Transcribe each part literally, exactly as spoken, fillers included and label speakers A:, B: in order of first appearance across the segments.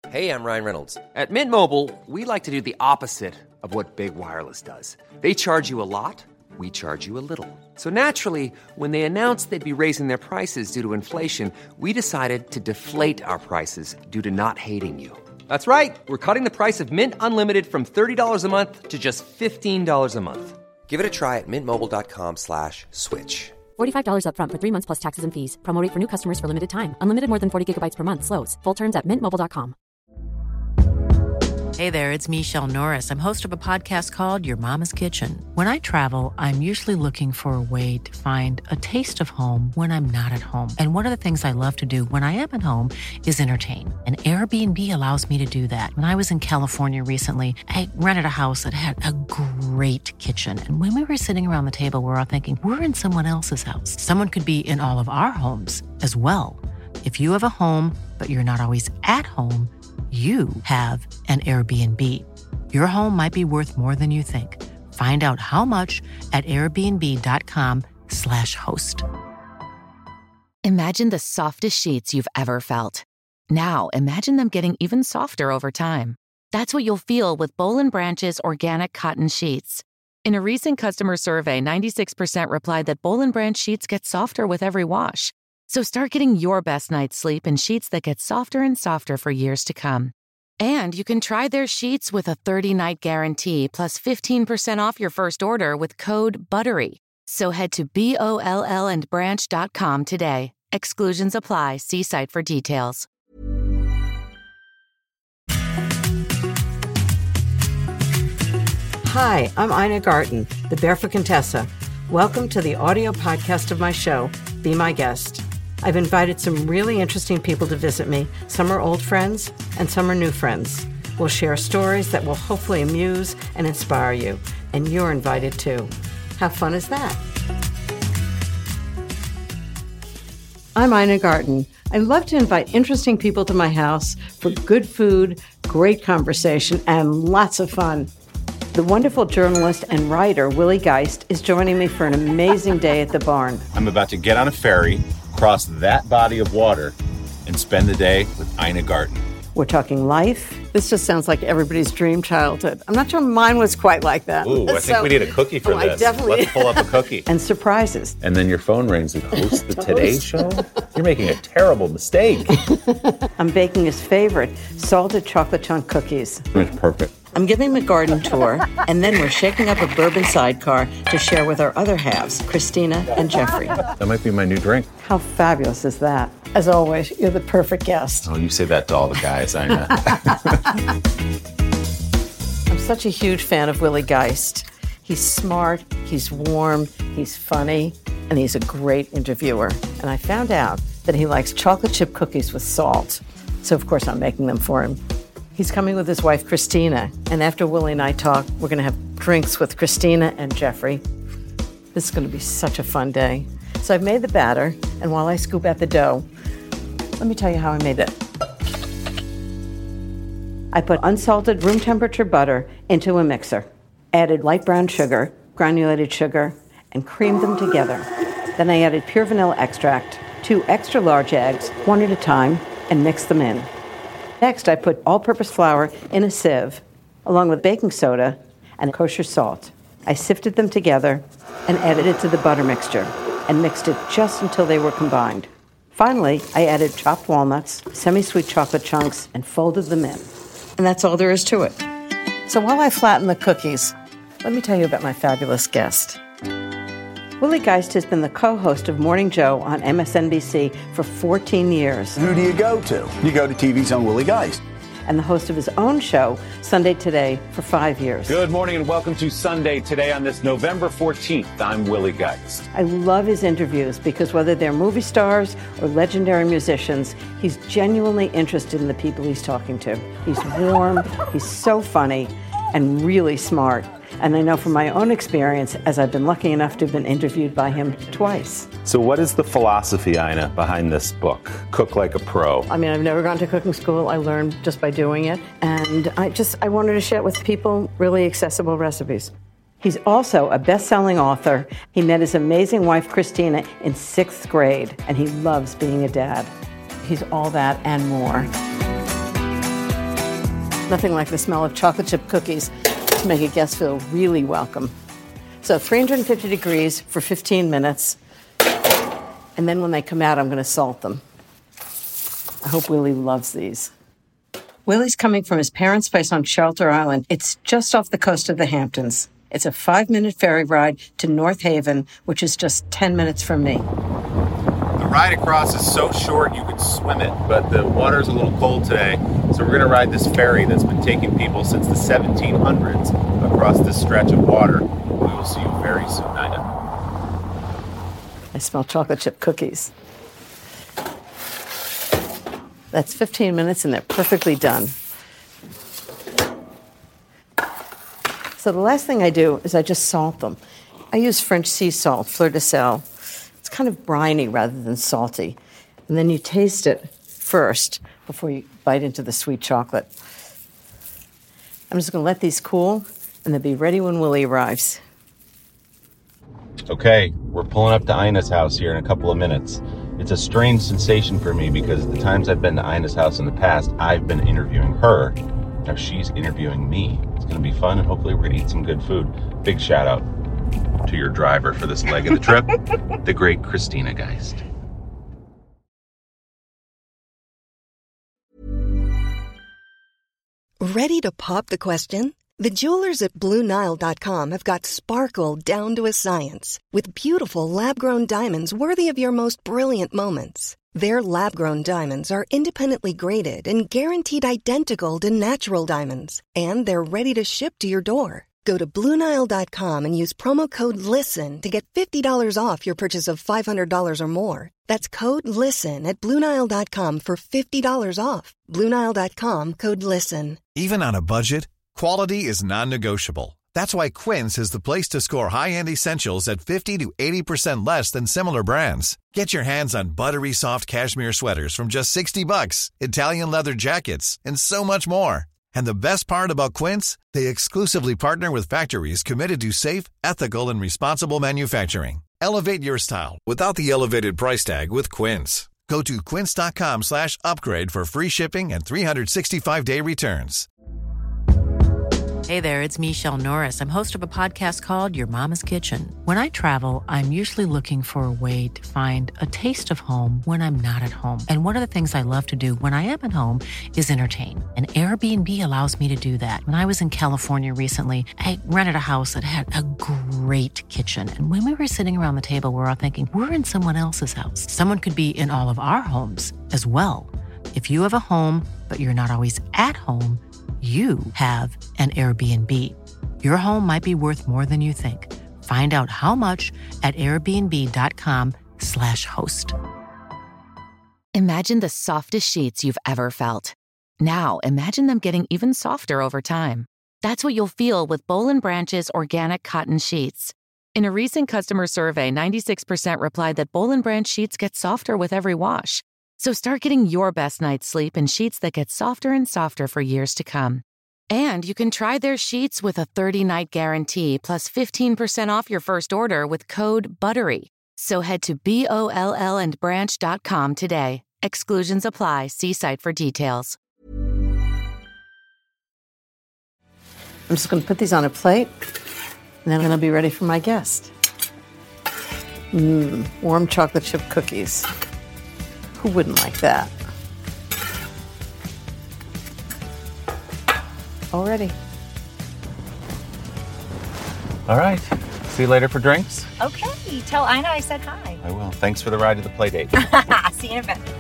A: Hey, I'm Ryan Reynolds. At Mint Mobile, we like to do the opposite of what Big Wireless does. They charge you a lot, we charge you a little. So naturally, when they announced they'd be raising their prices due to inflation, we decided to deflate our prices due to not hating you. That's right. We're cutting the price of Mint Unlimited from thirty dollars a month to just fifteen dollars a month. Give it a try at mintmobile.com slash switch.
B: forty-five dollars up front for three months plus taxes and fees. Promo rate for new customers for limited time. Unlimited more than forty gigabytes per month. Slows full terms at mint mobile dot com.
C: Hey there, it's Michelle Norris. I'm host of a podcast called Your Mama's Kitchen. When I travel, I'm usually looking for a way to find a taste of home when I'm not at home. And one of the things I love to do when I am at home is entertain. And Airbnb allows me to do that. When I was in California recently, I rented a house that had a great kitchen. And when we were sitting around the table, we were all thinking, we're in someone else's house. Someone could be in all of our homes as well. If you have a home, but you're not always at home, you have an Airbnb. Your home might be worth more than you think. Find out how much at airbnb.com slash host.
D: Imagine the softest sheets you've ever felt. Now imagine them getting even softer over time. That's what you'll feel with Boll and Branch's organic cotton sheets. In a recent customer survey, ninety-six percent replied that Boll and Branch sheets get softer with every wash. So start getting your best night's sleep in sheets that get softer and softer for years to come. And you can try their sheets with a thirty-night guarantee plus fifteen percent off your first order with code BUTTERY. So head to B O L L and branch dot com today. Exclusions apply. See site for details.
E: Hi, I'm Ina Garten, the Barefoot Contessa. Welcome to the audio podcast of my show, Be My Guest. I've invited some really interesting people to visit me. Some are old friends, and some are new friends. We'll share stories that will hopefully amuse and inspire you, and you're invited too. How fun is that? I'm Ina Garten. I love to invite interesting people to my house for good food, great conversation, and lots of fun. The wonderful journalist and writer, Willie Geist, is joining me for an amazing day at the barn.
F: I'm about to get on a ferry, cross that body of water, and spend the day with Ina Garten.
E: We're talking life. This just sounds like everybody's dream childhood. I'm not sure mine was quite like that.
F: Ooh, I so, think we need a cookie for
E: oh,
F: this.
E: I definitely
F: Let's pull up a cookie.
E: And surprises.
F: And then your phone rings and host the Today Show? You're making a terrible mistake.
E: I'm baking his favorite, salted chocolate chunk cookies.
F: It's perfect.
E: I'm giving him a garden tour, and then we're shaking up a bourbon sidecar to share with our other halves, Christina and Jeffrey.
F: That might be my new drink.
E: How fabulous is that? As always, you're the perfect guest.
F: Oh, you say that to all the guys, I know.
E: I'm such a huge fan of Willie Geist. He's smart, he's warm, he's funny, and he's a great interviewer. And I found out that he likes chocolate chip cookies with salt. So, of course, I'm making them for him. He's coming with his wife, Christina. And after Willie and I talk, we're going to have drinks with Christina and Jeffrey. This is going to be such a fun day. So I've made the batter, and while I scoop out the dough, let me tell you how I made it. I put unsalted room temperature butter into a mixer, added light brown sugar, granulated sugar, and creamed them together. Then I added pure vanilla extract, two extra large eggs, one at a time, and mixed them in. Next, I put all-purpose flour in a sieve, along with baking soda and kosher salt. I sifted them together and added it to the butter mixture and mixed it just until they were combined. Finally, I added chopped walnuts, semi-sweet chocolate chunks, and folded them in. And that's all there is to it. So while I flatten the cookies, let me tell you about my fabulous guest. Willie Geist has been the co-host of Morning Joe on M S N B C for fourteen years.
G: Who do you go to? You go to T V's own Willie Geist.
E: And the host of his own show, Sunday Today, for five years.
H: Good morning and welcome to Sunday Today on this November fourteenth. I'm Willie Geist.
E: I love his interviews because whether they're movie stars or legendary musicians, he's genuinely interested in the people he's talking to. He's warm, he's so funny, and really smart. And I know from my own experience, as I've been lucky enough to have been interviewed by him twice.
F: So what is the philosophy, Ina, behind this book, Cook Like a Pro?
E: I mean, I've never gone to cooking school. I learned just by doing it. And I just, I wanted to share with people really accessible recipes. He's also a best-selling author. He met his amazing wife, Christina, in sixth grade, and he loves being a dad. He's all that and more. Nothing like the smell of chocolate chip cookies to make a guest feel really welcome. So three hundred fifty degrees for fifteen minutes. And then when they come out, I'm going to salt them. I hope Willie loves these. Willie's coming from his parents' place on Shelter Island. It's just off the coast of the Hamptons. It's a five-minute ferry ride to North Haven, which is just ten minutes from me.
F: The ride across is so short you could swim it, but the water's a little cold today, so we're going to ride this ferry that's been taking people since the seventeen hundreds across this stretch of water. We will see you very soon, Ina.
E: I smell chocolate chip cookies. That's fifteen minutes and they're perfectly done. So the last thing I do is I just salt them. I use French sea salt, fleur de sel. It's kind of briny rather than salty. And then you taste it first before you bite into the sweet chocolate. I'm just going to let these cool, and they'll be ready when Willie arrives.
F: Okay, we're pulling up to Ina's house here in a couple of minutes. It's a strange sensation for me because the times I've been to Ina's house in the past, I've been interviewing her. Now she's interviewing me. It's going to be fun, and hopefully we're going to eat some good food. Big shout out to your driver for this leg of the trip, the great Christina Geist.
I: Ready to pop the question? The jewelers at Blue Nile dot com have got sparkle down to a science with beautiful lab-grown diamonds worthy of your most brilliant moments. Their lab-grown diamonds are independently graded and guaranteed identical to natural diamonds, and they're ready to ship to your door. Go to Blue Nile dot com and use promo code LISTEN to get fifty dollars off your purchase of five hundred dollars or more. That's code LISTEN at Blue Nile dot com for fifty dollars off. Blue Nile dot com, code LISTEN.
J: Even on a budget, quality is non-negotiable. That's why Quince is the place to score high-end essentials at fifty to eighty percent less than similar brands. Get your hands on buttery soft cashmere sweaters from just sixty bucks, Italian leather jackets, and so much more. And the best part about Quince, they exclusively partner with factories committed to safe, ethical, and responsible manufacturing. Elevate your style without the elevated price tag with Quince. Go to quince.com slash upgrade for free shipping and three sixty-five day returns.
C: Hey there, it's Michelle Norris. I'm host of a podcast called Your Mama's Kitchen. When I travel, I'm usually looking for a way to find a taste of home when I'm not at home. And one of the things I love to do when I am at home is entertain. And Airbnb allows me to do that. When I was in California recently, I rented a house that had a great kitchen. And when we were sitting around the table, we were all thinking, we're in someone else's house. Someone could be in all of our homes as well. If you have a home, but you're not always at home, you have an Airbnb. Your home might be worth more than you think. Find out how much at airbnb.com slash host.
D: Imagine the softest sheets you've ever felt. Now imagine them getting even softer over time. That's what you'll feel with Boll and Branch's organic cotton sheets. In a recent customer survey, ninety-six percent replied that Boll and Branch sheets get softer with every wash. So start getting your best night's sleep in sheets that get softer and softer for years to come. And you can try their sheets with a thirty-night guarantee plus fifteen percent off your first order with code BUTTERY. So head to B O L L and branch dot com today. Exclusions apply. See site for details.
E: I'm just going to put these on a plate, and then I'm going to be ready for my guest. Mmm, warm chocolate chip cookies. Who wouldn't like that? Already.
F: All right. See you later for drinks.
K: Okay. Tell Ina I said hi.
F: I will. Thanks for the ride to the play date.
K: See you in a bit.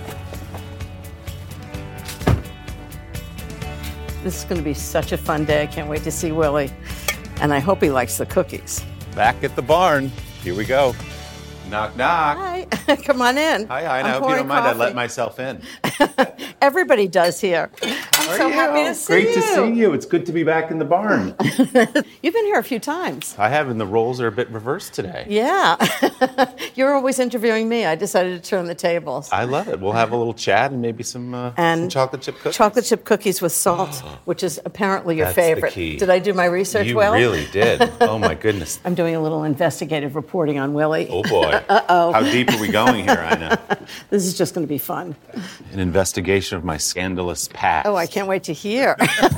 E: This is going to be such a fun day. I can't wait to see Willie. And I hope he likes the cookies.
F: Back at the barn. Here we go. Knock, knock.
E: Hi. Come on in.
F: Hi, hi. And
E: I'm
F: I hope you don't mind I
E: coffee.
F: let myself in.
E: Everybody does here. I'm
F: How
E: so
F: are you?
E: happy to see
F: Great
E: you.
F: to see you. It's good to be back in the barn.
E: You've been here a few times.
F: I have, and the roles are a bit reversed today.
E: Yeah. You're always interviewing me. I decided to turn the tables.
F: I love it. We'll have a little chat and maybe some, uh,
E: and
F: some chocolate chip cookies.
E: Chocolate chip cookies with salt, which is apparently your
F: That's
E: favorite.
F: the key.
E: Did I do my research
F: you
E: well?
F: You really did. Oh, my goodness.
E: I'm doing a little investigative reporting on Willie.
F: Oh, boy.
E: Uh-oh.
F: How deep are we going here, Ina?
E: This is just going to be fun.
F: An investigation of my scandalous past.
E: Oh, I can't can't wait to hear.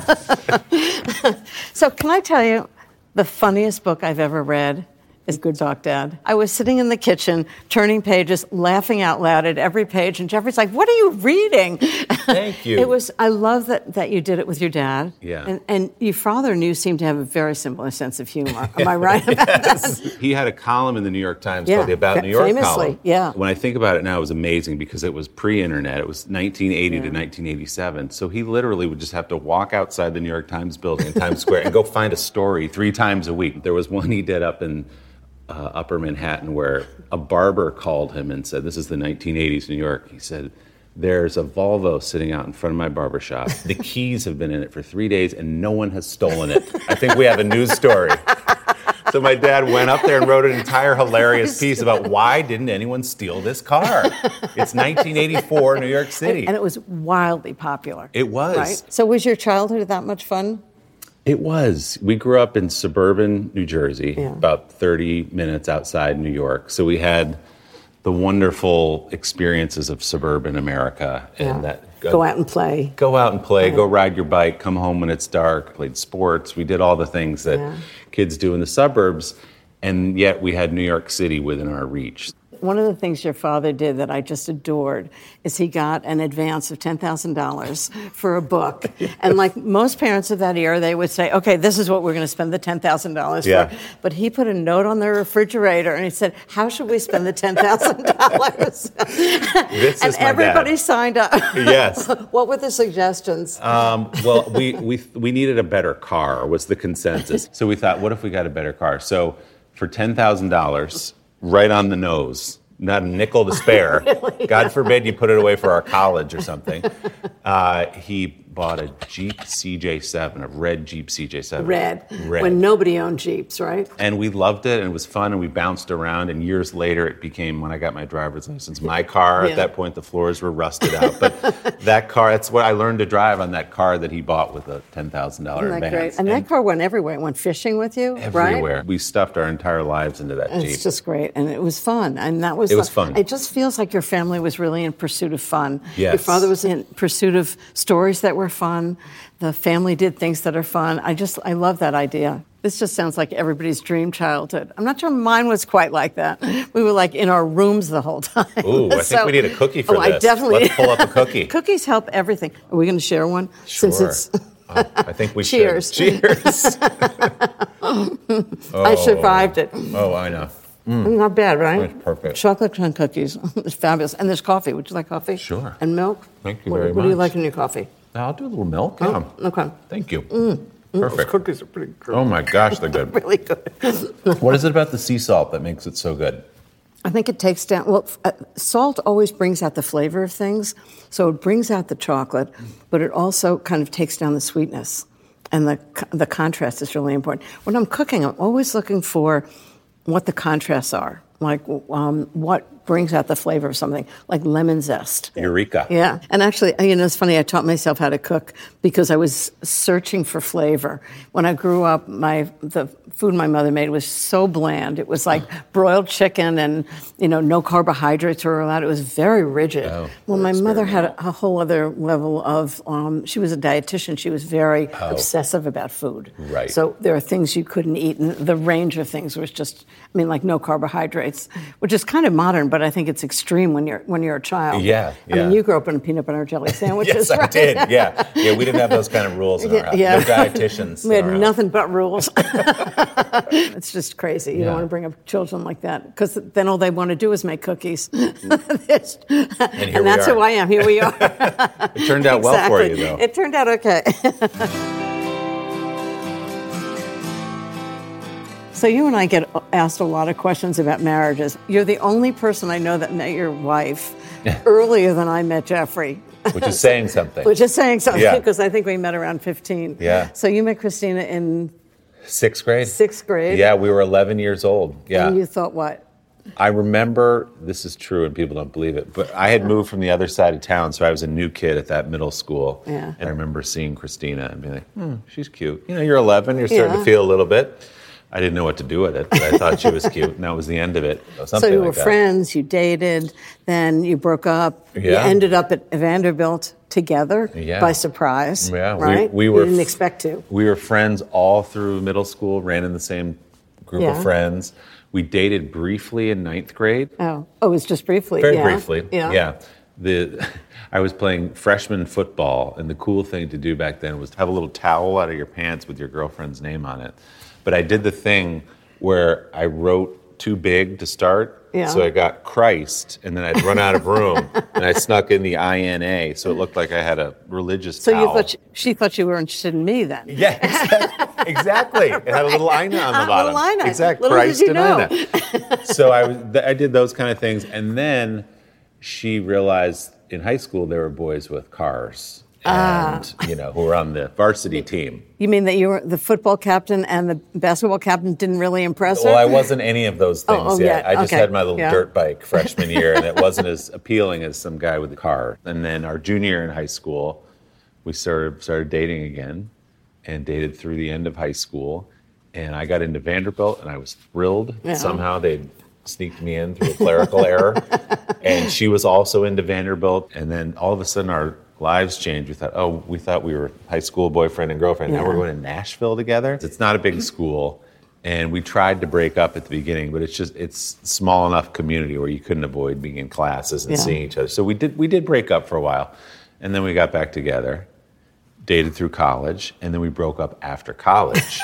E: So can I tell you, the funniest book I've ever read is Good Doc Dad. I was sitting in the kitchen, turning pages, laughing out loud at every page, and Jeffrey's like, what are you reading?
F: Thank you.
E: It was, I love that, that you did it with your dad.
F: Yeah.
E: And, and your father and you seem to have a very similar sense of humor. Am I right about
F: Yes.
E: that?
F: He had a column in the New York Times
E: Yeah,
F: called the About
E: fa-
F: New York
E: famously,
F: column.
E: yeah.
F: When I think about it now, it was amazing because it was pre-internet. It was nineteen eighty
E: Yeah.
F: to nineteen eighty-seven. So he literally would just have to walk outside the New York Times building in Times Square and go find a story three times a week. There was one he did up in uh, Upper Manhattan where a barber called him and said, this is the nineteen eighties New York. He said, there's a Volvo sitting out in front of my barbershop. The keys have been in it for three days and no one has stolen it. I think we have a news story. So my dad went up there and wrote an entire hilarious piece about why didn't anyone steal this car? It's nineteen eighty-four, New York City.
E: And, and it was wildly popular.
F: It was.
E: Right? So was your childhood that much fun?
F: It was. We grew up in suburban New Jersey,
E: Yeah.
F: about thirty minutes outside New York. So we had the wonderful experiences of suburban America. And
E: Yeah.
F: that
E: Go out and play.
F: Go out and play,
E: Yeah.
F: go ride your bike, come home when it's dark, played sports. We did all the things that
E: Yeah.
F: kids do in the suburbs, and yet we had New York City within our reach.
E: One of the things your father did that I just adored is he got an advance of ten thousand dollars for a book. And like most parents of that era, they would say, okay, this is what we're going to spend the ten thousand dollars
F: Yeah.
E: for. But he put a note on the refrigerator and he said, how should we spend the ten thousand dollars?
F: This
E: And
F: is my
E: everybody
F: dad.
E: signed up.
F: Yes.
E: What were the suggestions?
F: Um, well, we, we we needed a better car was the consensus. So we thought, what if we got a better car? So for ten thousand dollars, right on the nose, not a nickel to spare,
E: Really?
F: God forbid you put it away for our college or something, uh, he bought a Jeep C J seven, a red Jeep C J seven.
E: Red.
F: Red.
E: When nobody owned Jeeps, right?
F: And we loved it, and it was fun, and we bounced around, and years later it became, when I got my driver's license, my car.
E: Yeah.
F: At that point, the floors were rusted out. But that car, that's what I learned to drive on that car that he bought with a ten thousand dollars
E: Isn't that
F: advance.
E: great? And, that car went everywhere. It went fishing with you, right?
F: Everywhere. We stuffed our entire lives into that
E: And
F: Jeep.
E: it's just great, and it was fun, and that was
F: It was fun.
E: It just feels like your family was really in pursuit of fun.
F: Yes.
E: Your father was in pursuit of stories that were fun. The family did things that are fun. I just I love that idea. This just sounds like everybody's dream childhood. I'm not sure mine was quite like that. We were like in our rooms the whole time.
F: Ooh, I think we need a cookie for
E: oh,
F: this.
E: I definitely.
F: Let's pull up a cookie.
E: Cookies help everything. Are we going to share one?
F: Sure.
E: Since it's.
F: Oh, I think we
E: Cheers.
F: should. Cheers.
E: I survived it.
F: Oh, I know.
E: Not bad, right?
F: It's perfect.
E: Chocolate chunk cookies. It's fabulous. And there's coffee. Would you like coffee?
F: Sure.
E: And milk?
F: Thank you
E: what,
F: very
E: What do you
F: much.
E: like in your coffee?
F: I'll do a little milk. Yeah.
E: Oh, okay.
F: Thank you.
E: Mm.
F: Perfect.
E: Those cookies are pretty good.
F: Oh my gosh, they're good.
E: Really good.
F: What is it about the sea salt that makes it so good?
E: I think it takes down, well, uh, salt always brings out the flavor of things. So it brings out the chocolate, but it also kind of takes down the sweetness. And the the contrast is really important. When I'm cooking, I'm always looking for what the contrasts are. Like um, what brings out the flavor of something, like lemon zest.
F: Eureka.
E: Yeah. And actually, you know, it's funny, I taught myself how to cook because I was searching for flavor. When I grew up, my the food my mother made was so bland. It was like broiled chicken and, you know, no carbohydrates were allowed. It was very rigid.
F: Oh,
E: well, my mother had a, a whole other level of, um, she was a dietitian. She was very
F: Oh.
E: obsessive about food.
F: Right.
E: So there are things you couldn't eat, and the range of things was just, I mean, like no carbohydrates, which is kind of modern, but I think it's extreme when you're when you're a child.
F: Yeah,
E: I mean,
F: yeah.
E: you grew up in peanut butter and jelly sandwiches,
F: Yes, I
E: right?
F: did. Yeah. Yeah, we didn't have those kind of rules in our house.
E: Yeah.
F: No dietitians.
E: We
F: in
E: had
F: our house.
E: nothing but rules. It's just crazy. You
F: Yeah.
E: don't want to bring up children like that because then all they want to do is make cookies. It's- and
F: here we
E: that's
F: are.
E: who I am. Here we are.
F: It turned out well for you, though.
E: It turned out okay. So you and I get asked a lot of questions about marriages. You're the only person I know that met your wife earlier than I met Jeffrey.
F: Which is saying something.
E: Which is saying something
F: Yeah.
E: because I think we met around fifteen.
F: Yeah.
E: So you met Christina in
F: Sixth grade?
E: sixth grade.
F: Yeah, we were eleven years old. Yeah.
E: And you thought what?
F: I remember, this is true and people don't believe it, but I had moved from the other side of town, so I was a new kid at that middle school.
E: Yeah.
F: And I remember seeing Christina and being like, hmm, she's cute. You know, you're eleven, you're starting
E: Yeah.
F: to feel a little bit. I didn't know what to do with it, but I thought she was cute, and that was the end of it. Something
E: So you
F: like
E: were
F: that.
E: friends, you dated, then you broke up, you
F: Yeah.
E: ended up at Vanderbilt. together
F: Yeah.
E: by surprise,
F: Yeah, we-
E: right?
F: we were
E: You didn't
F: f-
E: expect to.
F: We were friends all through middle school, ran in the same group
E: Yeah.
F: of friends. We dated briefly in ninth grade.
E: Oh, oh, it was just briefly.
F: Very
E: yeah.
F: briefly.
E: Yeah.
F: Yeah. The I was playing freshman football, and the cool thing to do back then was to have a little towel out of your pants with your girlfriend's name on it. But I did the thing where I wrote too big to start,
E: Yeah.
F: so I got Christ, and then I'd run out of room, and I snuck in the I N A, so it looked like I had a religious
E: So
F: towel.
E: you thought she, she thought you were interested in me then?
F: Yeah, exactly. exactly. It had a little Ina on the
E: Ah,
F: bottom.
E: little Ina.
F: Exactly.
E: Little did
F: Christ
E: you
F: and
E: know.
F: Ina. So I was, th- I did those kind of things, and then she realized in high school there were boys with cars, and
E: Ah.
F: you know, who were on the varsity team.
E: You mean that you were the football captain and the basketball captain didn't really impress her?
F: Well, I wasn't any of those things
E: Oh, oh,
F: yet.
E: yeah.
F: I just
E: Okay.
F: had my little
E: Yeah.
F: dirt bike freshman year, and it wasn't as appealing as some guy with a car. And then our junior year in high school, we started started dating again, and dated through the end of high school. And I got into Vanderbilt, and I was thrilled.
E: Yeah.
F: Somehow they'd sneaked me in through a clerical error. And she was also into Vanderbilt. And then all of a sudden, our lives changed. We thought, oh, we thought we were high school boyfriend and girlfriend. Now
E: Yeah.
F: we're going to Nashville together. It's not a big school. And we tried to break up at the beginning, but it's just, it's a small enough community where you couldn't avoid being in classes and
E: Yeah.
F: seeing each other. So we did, we did break up for a while. And then we got back together, dated through college, and then we broke up after college.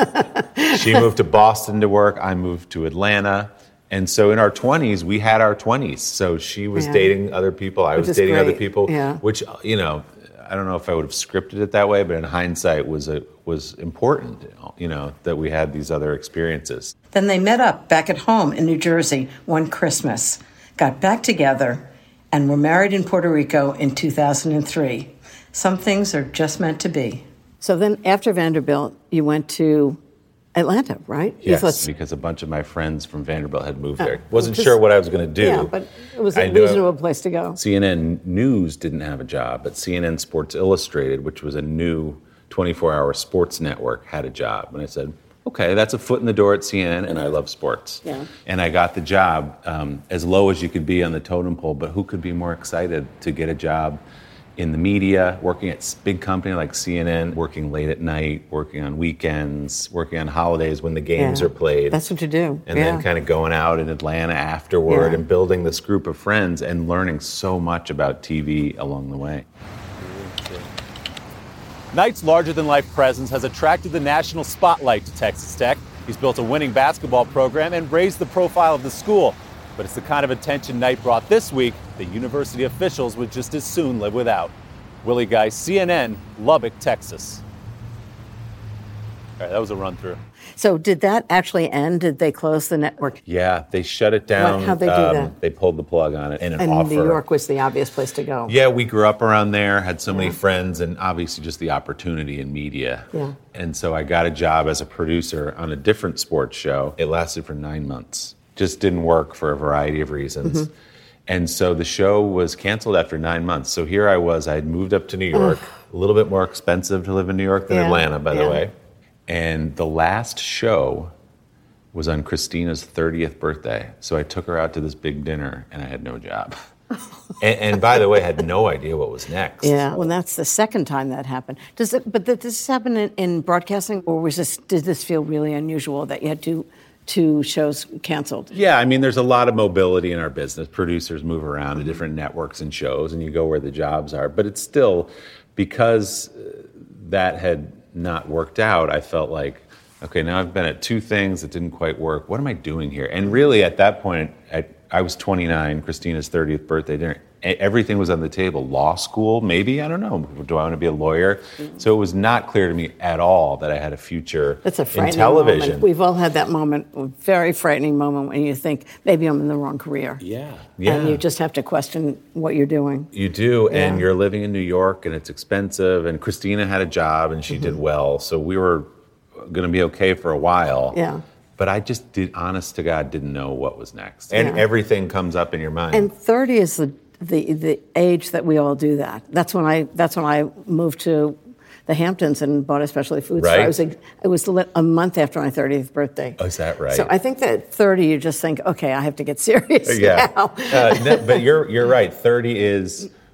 F: She moved to Boston to work. I moved to Atlanta. And so in our twenties, we had our twenties. So she was
E: Yeah.
F: dating other people. I
E: Which
F: was
E: is
F: dating other
E: great.
F: people,
E: Yeah.
F: which, you know, I don't know if I would have scripted it that way, but in hindsight was a, was important, you know, that we had these other experiences.
E: Then they met up back at home in New Jersey one Christmas, got back together, and were married in Puerto Rico in two thousand three. Some things are just meant to be. So then after Vanderbilt, you went to Atlanta, right? You
F: Yes,
E: thought-
F: because a bunch of my friends from Vanderbilt had moved
E: Oh,
F: there. Wasn't
E: just-
F: sure what I was going to do.
E: Yeah, but it was a
F: I knew I-
E: reasonable place to go.
F: C N N News didn't have a job, but C N N Sports Illustrated, which was a new twenty-four hour sports network, had a job. And I said, okay, that's a foot in the door at C N N, and I love sports.
E: Yeah.
F: And I got the job um, as low as you could be on the totem pole, but who could be more excited to get a job in the media, working at s- big company like C N N, working late at night, working on weekends, working on holidays when the games
E: Yeah.
F: are played.
E: That's what you do.
F: And
E: yeah.
F: then kind of going out in Atlanta afterward
E: Yeah.
F: and building this group of friends and learning so much about T V along the way.
L: Knight's larger-than-life presence has attracted the national spotlight to Texas Tech. He's built a winning basketball program and raised the profile of the school. But it's the kind of attention Knight brought this week that university officials would just as soon live without. Willie Guy, C N N, Lubbock, Texas. All right, that was a run-through.
E: So did that actually end? Did they close the network?
F: Yeah, they shut it down.
E: What- how'd they do that?
F: They pulled the plug on it. And an
E: And
F: offer.
E: New York was the obvious place to go.
F: Yeah, we grew up around there, had so many friends, and obviously just the opportunity in media.
E: Yeah.
F: And so I got a job as a producer on a different sports show. It lasted for nine months. Just didn't work for a variety of reasons.
E: Mm-hmm.
F: And so the show was canceled after nine months. So here I was, I had moved up to New York, a little bit more expensive to live in New York than
E: Yeah,
F: Atlanta, by
E: yeah.
F: the way. And the last show was on Christina's thirtieth birthday. So I took her out to this big dinner, and I had no job. and, and by the way, I had no idea what was next.
E: Yeah, well, that's the second time that happened. Does it? But did this happen in, in broadcasting, or was this? Did this feel really unusual that you had two two shows canceled?
F: Yeah, I mean, there's a lot of mobility in our business. Producers move around to different networks and shows, and you go where the jobs are. But it's still, because uh, that had not worked out, I felt like, okay, now I've been at two things that didn't quite work. What am I doing here? And really, at that point, I, I was twenty-nine, Christina's thirtieth birthday dinner. E- Everything was on the table. Law school, maybe, I don't know. Do I want to be a lawyer? So it was not clear to me at all that I had a future
E: That's a
F: in
E: frightening
F: television.
E: moment. We've all had that moment, a very frightening moment when you think maybe I'm in the wrong career.
F: Yeah. Yeah.
E: And you just have to question what you're doing.
F: You do, and
E: Yeah.
F: you're living in New York, and it's expensive, and Christina had a job, and she did well, so we were going to be okay for a while.
E: Yeah.
F: But I just did, honest to God, didn't know what was next. And
E: Yeah.
F: everything comes up in your mind.
E: And thirty is the, the the age that we all do that. That's when I that's when I moved to the Hamptons and bought a specialty food store.
F: Right.
E: I was a, it was li- a month after my thirtieth birthday.
F: Oh, is that right?
E: So I think that at thirty you just think, okay, I have to get serious
F: yeah.
E: now.
F: uh, no, but you're you're right. thirty is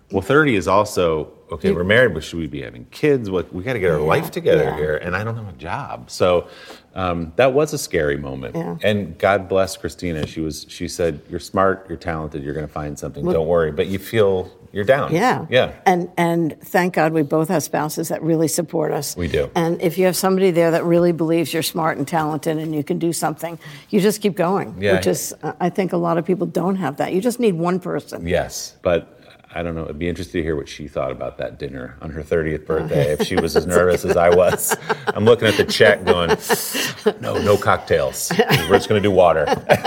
F: Well, thirty is also, okay, we're married, but should we be having kids? What, we got to get our yeah, life together yeah. here, and I don't have a job. So um, that was a scary moment. Yeah. And God bless Christina. She was. She said, you're smart, you're talented, you're going to find something, well, don't worry. But you feel you're down.
E: Yeah.
F: Yeah.
E: And and thank God we both have spouses that really support us.
F: We do.
E: And if you have somebody there that really believes you're smart and talented and you can do something, you just keep going.
F: Yeah.
E: Which is, uh, I think a lot of people don't have that. You just need one person.
F: Yes. But I don't know. It'd be interesting to hear what she thought about that dinner on her thirtieth birthday, if she was as nervous as I was. I'm looking at the check going, no, no cocktails. We're just going to do water.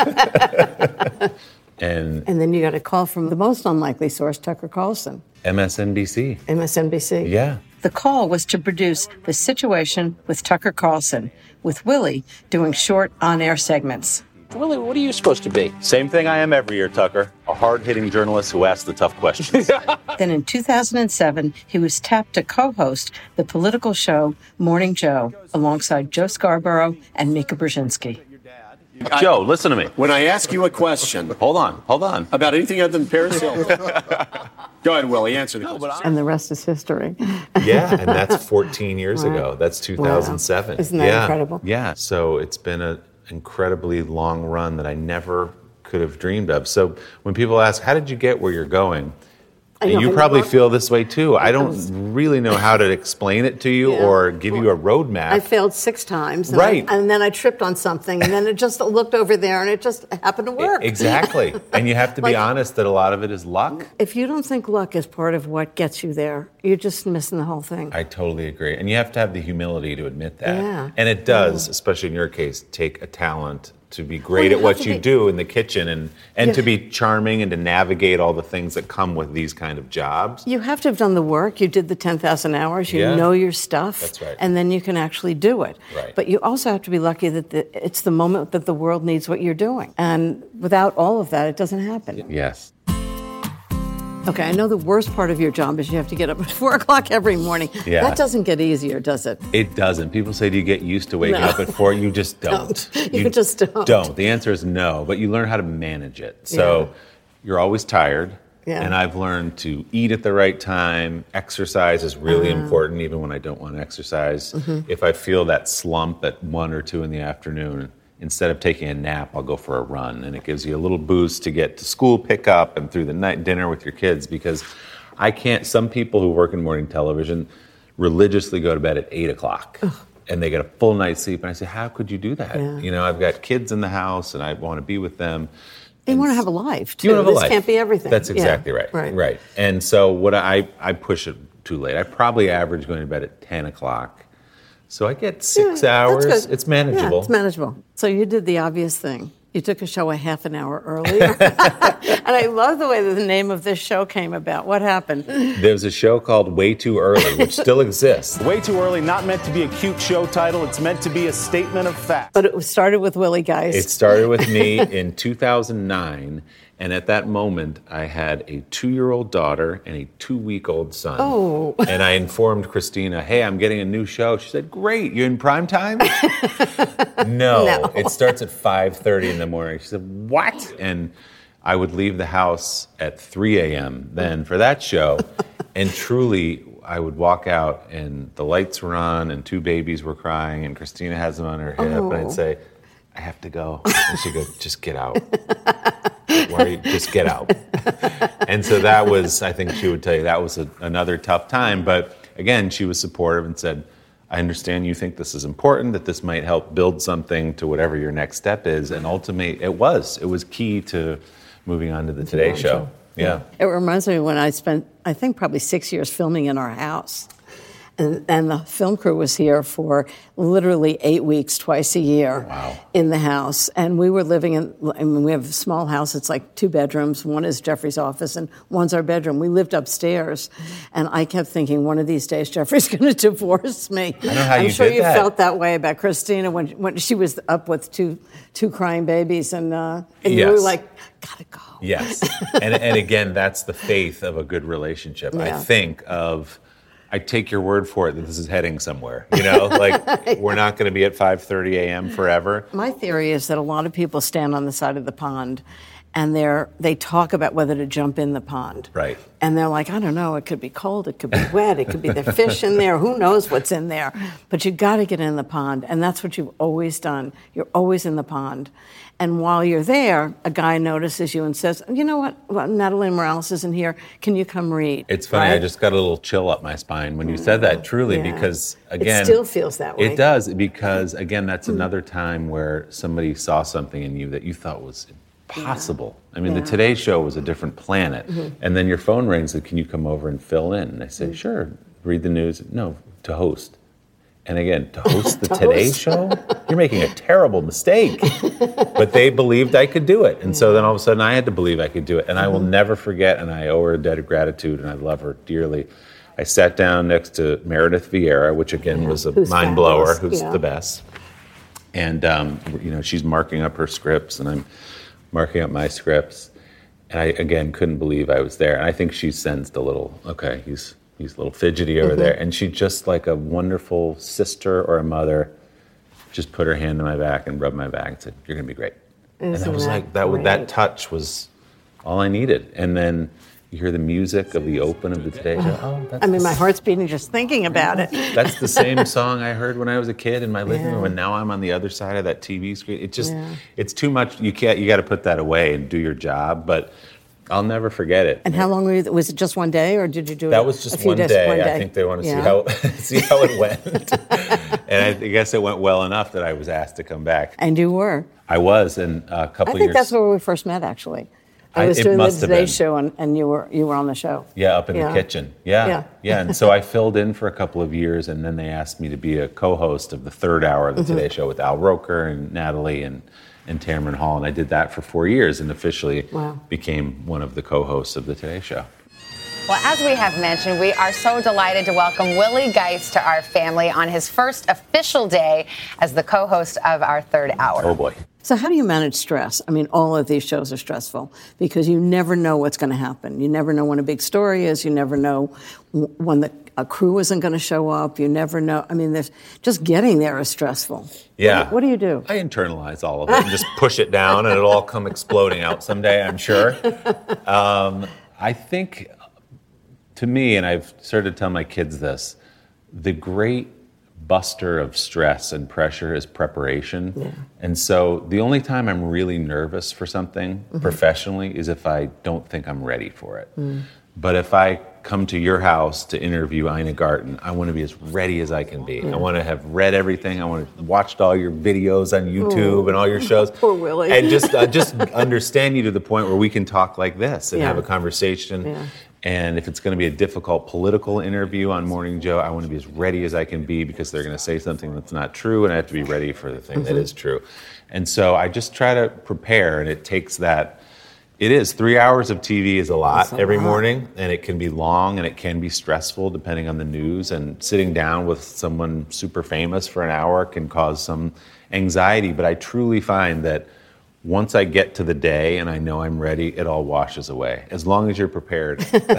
F: and
E: and then you got a call from the most unlikely source, Tucker Carlson.
F: M S N B C.
E: M S N B C.
F: Yeah.
E: The call was to produce The Situation with Tucker Carlson, with Willie doing short on-air segments.
H: Willie, what are you supposed to be?
F: Same thing I am every year, Tucker. A hard-hitting journalist who asks the tough questions.
E: Then in two thousand seven, he was tapped to co-host the political show Morning Joe alongside Joe Scarborough and Mika Brzezinski.
F: Joe, listen to me.
G: When I ask you a question...
F: Hold on, hold on.
G: About anything other than Paris Hilton. Go ahead, Willie, answer the question.
E: And the rest is history.
F: Yeah, and that's fourteen years right. ago. That's two thousand seven.
E: Wow. Isn't that
F: yeah.
E: incredible?
F: Yeah, so it's been an incredibly long run that I never could have dreamed of. So when people ask, how did you get where you're going? And know, you probably feel this way too. I don't was, really know how to explain it to you yeah. or give well, you a roadmap.
E: I failed six times. And
F: right.
E: I, and then I tripped on something, and then it just looked over there, and it just happened to work.
F: Exactly. And you have to be
E: like,
F: honest that a lot of it is luck.
E: If you don't think luck is part of what gets you there, you're just missing the whole thing.
F: I totally agree. And you have to have the humility to admit that.
E: Yeah.
F: And it does, yeah. especially in your case, take a talent to be great well, at what you be, do in the kitchen and, and yeah. to be charming and to navigate all the things that come with these kind of jobs.
E: You have to have done the work. You did the ten thousand hours. You
F: yeah.
E: know your stuff.
F: That's right.
E: And then you can actually do it.
F: Right.
E: But you also have to be lucky that the, it's the moment that the world needs what you're doing. And without all of that, it doesn't happen.
F: Yes.
E: Okay, I know the worst part of your job is you have to get up at four o'clock every morning.
F: Yeah.
E: That doesn't get easier, does it?
F: It doesn't. People say, do you get used to waking no. up at four? You just don't.
E: don't. You, you just don't.
F: Don't. The answer is no, but you learn how to manage it. So yeah. you're always tired.
E: Yeah.
F: And I've learned to eat at the right time. Exercise is really uh, important, even when I don't want to exercise. Mm-hmm. If I feel that slump at one or two in the afternoon, instead of taking a nap, I'll go for a run. And it gives you a little boost to get to school pickup and through the night dinner with your kids, because I can't, some people who work in morning television religiously go to bed at eight o'clock. Ugh. And they get a full night's sleep. And I say, how could you do that?
E: Yeah.
F: You know, I've got kids in the house and I want to be with them.
E: You want to have a life, too.
F: You want to have
E: this
F: a life.
E: Can't be everything.
F: That's exactly
E: yeah.
F: right.
E: right.
F: Right. And so what I, I push it too late. I probably average going to bed at ten o'clock. So I get six
E: yeah,
F: hours.
E: That's good.
F: It's manageable.
E: Yeah, it's manageable. So you did the obvious thing. You took a show a half an hour earlier. And I love the way that the name of this show came about. What happened?
F: There's a show called Way Too Early, which still exists.
G: Way Too Early, not meant to be a cute show title. It's meant to be a statement of fact.
E: But it started with Willie Geist.
F: It started with me in two thousand nine. And at that moment, I had a two-year-old daughter and a two-week-old son.
E: Oh.
F: And I informed Christina, hey, I'm getting a new show. She said, great, you're in prime time? no,
E: no,
F: it starts at five thirty in the morning. She said, what? And I would leave the house at three a.m. then for that show. And truly, I would walk out and the lights were on and two babies were crying and Christina has them on her hip.
E: Oh.
F: And I'd say, I have to go. And she'd go, just get out. Why are you, just get out. And so that was, I think she would tell you, that was a, another tough time. But again, she was supportive and said, I understand you think this is important, that this might help build something to whatever your next step is. And ultimately, it was. It was key to moving on to the Today Show. Yeah.
E: It reminds me when I spent, I think, probably six years filming in our house. And, and the film crew was here for literally eight weeks, twice a year
F: wow.
E: in the house. And we were living in, I mean, we have a small house. It's like two bedrooms. One is Jeffrey's office and one's our bedroom. We lived upstairs. And I kept thinking, one of these days, Jeffrey's going to divorce me.
F: I know how
E: I'm
F: you
E: sure
F: did
E: you
F: that.
E: felt that way about Christina when, when she was up with two two crying babies. And, uh, and
F: yes.
E: you were like, gotta go.
F: Yes. and, and again, that's the faith of a good relationship.
E: Yeah.
F: I think of... I take your word for it that this is heading somewhere. You know, like we're not going to be at five thirty a.m. forever.
E: My theory is that a lot of people stand on the side of the pond and they're they talk about whether to jump in the pond.
F: Right.
E: And they're like, I don't know, it could be cold, it could be wet, it could be the fish in there, who knows what's in there. But you got to get in the pond, and that's what you've always done. You're always in the pond. And while you're there, a guy notices you and says, you know what, well, Natalie Morales isn't here, can you come read?
F: It's funny,
E: right?
F: I just got a little chill up my spine when you said that, truly,
E: Yeah.
F: because, again...
E: It still feels that way.
F: It does, because, again, that's another time where somebody saw something in you that you thought was impossible. Yeah. I mean,
E: yeah.
F: the Today Show was a different planet.
E: Mm-hmm.
F: And then your phone rings and can you come over and fill in? And I say, mm-hmm. sure, read the news. No, to host. And again, to host the
E: to
F: Today
E: host?
F: Show? You're making a terrible mistake. But they believed I could do it. And yeah. so then all of a sudden I had to believe I could do it. And mm-hmm. I will never forget, and I owe her a debt of gratitude, and I love her dearly. I sat down next to Meredith Vieira, which again yeah. was a
E: who's
F: mind blower,
E: fabulous.
F: who's
E: yeah.
F: the best. And, um, you know, she's marking up her scripts, and I'm marking up my scripts. And I, again, couldn't believe I was there. And I think she sensed a little, okay, he's he's a little fidgety over mm-hmm. there. And she just, like a wonderful sister or a mother, just put her hand on my back and rubbed my back and said, you're going to be great. Isn't and that was that like, that, great? that touch was all I needed. And then you hear the music of the open of the Today Show. Oh, that's
E: I mean, my heart's beating just thinking about it.
F: That's the same song I heard when I was a kid in my living
E: yeah.
F: room, and now I'm on the other side of that T V screen. It just,
E: yeah.
F: it's too much. You can't. You got to put that away and do your job. But I'll never forget it.
E: And how long were you? Was it just one day, or did you do it?
F: That was just
E: a few
F: one,
E: days,
F: day.
E: one day.
F: I think they want to
E: yeah.
F: see how see how it went, and I guess it went well enough that I was asked to come back.
E: And you were.
F: I was, and a couple
E: I think
F: years.
E: that's where we first met, actually. I was
F: I,
E: doing the
F: must have
E: Today
F: been.
E: Show, and, and you were you were on the show.
F: Yeah, up in
E: yeah.
F: the kitchen. Yeah,
E: yeah,
F: yeah. And so I filled in for a couple of years, and then they asked me to be a co-host of the third hour of the mm-hmm. Today Show with Al Roker and Natalie and, and Tamron Hall, and I did that for four years, and officially
E: wow.
F: became one of the co-hosts of the Today Show.
M: Well, as we have mentioned, we are so delighted to welcome Willie Geist to our family on his first official day as the co-host of our third hour.
F: Oh, boy.
E: So how do you manage stress? I mean, all of these shows are stressful because you never know what's going to happen. You never know when a big story is. You never know when the a crew isn't going to show up. You never know. I mean, there's, just getting there is stressful.
F: Yeah.
E: What, what do you do?
F: I internalize all of it and just push it down, and it'll all come exploding out someday, I'm sure. Um, I think... To me, and I've started to tell my kids this, the great buster of stress and pressure is preparation.
E: Yeah.
F: And so the only time I'm really nervous for something mm-hmm. professionally is if I don't think I'm ready for it. Mm. But if I come to your house to interview Ina Garten, I want to be as ready as I can be. Yeah. I want to have read everything. I want to have watched all your videos on YouTube Ooh. and all your shows.
E: Poor Willie.
F: And just, uh, just understand you to the point where we can talk like this and
E: yeah.
F: have a conversation.
E: Yeah.
F: And if it's going to be a difficult political interview on Morning Joe, I want to be as ready as I can be because they're going to say something that's not true, and I have to be ready for the thing mm-hmm. that is true. And so I just try to prepare, and it takes that. It is. Three hours of T V is a lot a every lot. morning, and it can be long, and it can be stressful depending on the news. And sitting down with someone super famous for an hour can cause some anxiety. But I truly find that once I get to the day and I know I'm ready, it all washes away, as long as you're prepared.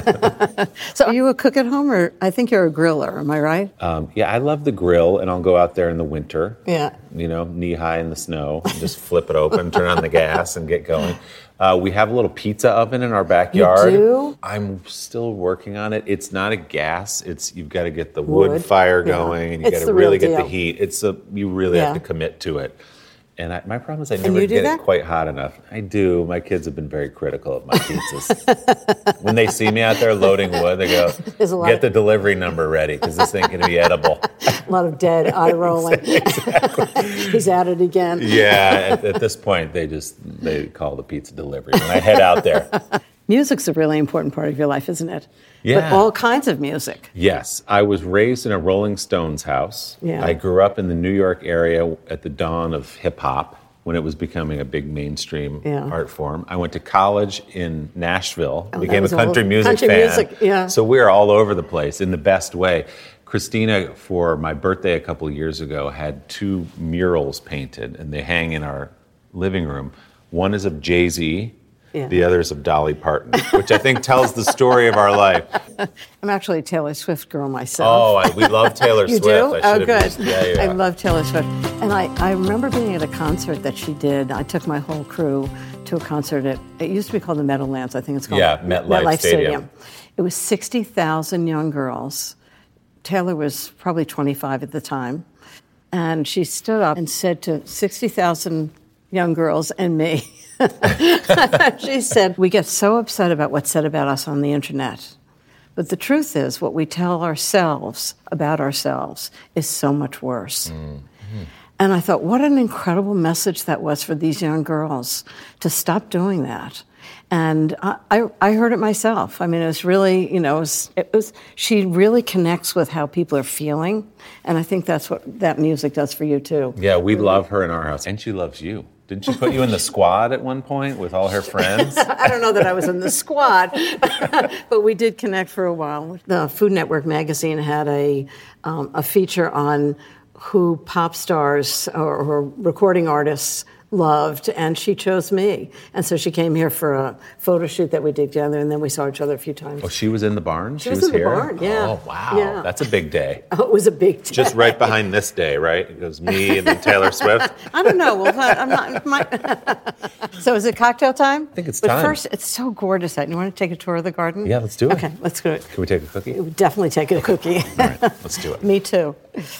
E: So are you a cook at home, or I think you're a griller, am I right?
F: Um, yeah, I love the grill, and I'll go out there in the winter,
E: yeah,
F: you know, knee-high in the snow, and just flip it open, turn on the gas, and get going. Uh, we have a little pizza oven in our backyard.
E: You do?
F: I'm still working on it. It's not a gas. It's you've got to get the wood,
E: wood
F: fire
E: yeah.
F: going, and you got to really get the heat. It's a you really yeah. have to commit to it. And I, my problem is I never get
E: that?
F: it quite hot enough. I do. My kids have been very critical of my pizzas. When they see me out there loading wood, they go, get the delivery number ready because this thing can be edible.
E: A lot of dead eye rolling.
F: Exactly.
E: He's at it again.
F: Yeah, at, at this point, they just they call the pizza delivery when I head out there.
E: Music's a really important part of your life, isn't it?
F: Yeah.
E: But all kinds of music.
F: Yes. I was raised in a Rolling Stones house.
E: Yeah.
F: I grew up in the New York area at the dawn of hip-hop when it was becoming a big mainstream
E: yeah.
F: art form. I went to college in Nashville,
E: oh,
F: became a country
E: old.
F: music
E: country
F: fan.
E: Music, yeah.
F: So we're all over the place in the best way. Christina, for my birthday a couple of years ago, had two murals painted, and they hang in our living room. One is of Jay-Z,
E: yeah.
F: the other is of Dolly Parton, which I think tells the story of our life.
E: I'm actually a Taylor Swift girl myself.
F: Oh, I, we love Taylor
E: you
F: Swift.
E: do?
F: I
E: Oh,
F: should
E: good.
F: have used- yeah, yeah.
E: I love Taylor Swift. And I, I remember being at a concert that she did. I took my whole crew to a concert at, it used to be called the Meadowlands, I think it's called.
F: Yeah, MetLife Stadium.
E: It was sixty thousand young girls. Taylor was probably twenty-five at the time. And she stood up and said to sixty thousand young girls and me, she said, we get so upset about what's said about us on the internet. But the truth is, what we tell ourselves about ourselves is so much worse. Mm-hmm. And I thought, what an incredible message that was for these young girls to stop doing that. And I, I, I heard it myself. I mean, it was really, you know, it was, it was, she really connects with how people are feeling. And I think that's what that music does for you, too.
F: Yeah, we love her in our house. And she loves you. Didn't she put you in the squad at one point with all her friends?
E: I don't know that I was in the squad, but we did connect for a while. The Food Network magazine had a, um, a feature on who pop stars or, or recording artists loved, and she chose me. And so she came here for a photo shoot that we did together, and then we saw each other a few times.
F: Oh, she was in the barn?
E: She, she was, was in
F: here?
E: the barn, yeah.
F: Oh, wow.
E: Yeah.
F: That's a big day.
E: Oh, it was a big day.
F: Just right behind this day, right? It goes me and then Taylor Swift.
E: I don't know. Well, I'm not. My... So is it cocktail time?
F: I think it's
E: but
F: time.
E: But first, it's so gorgeous out. You want to take a tour of the garden?
F: Yeah, let's do it.
E: Okay, let's do it.
F: Can we take a cookie?
E: We'll definitely take a cookie.
F: All right, let's do it.
E: Me too.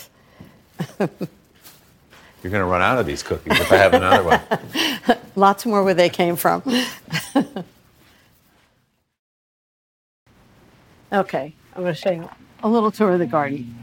F: You're going to run out of these cookies if I have another one.
E: Lots more where they came from. Okay, I'm going to show you a little tour of the garden.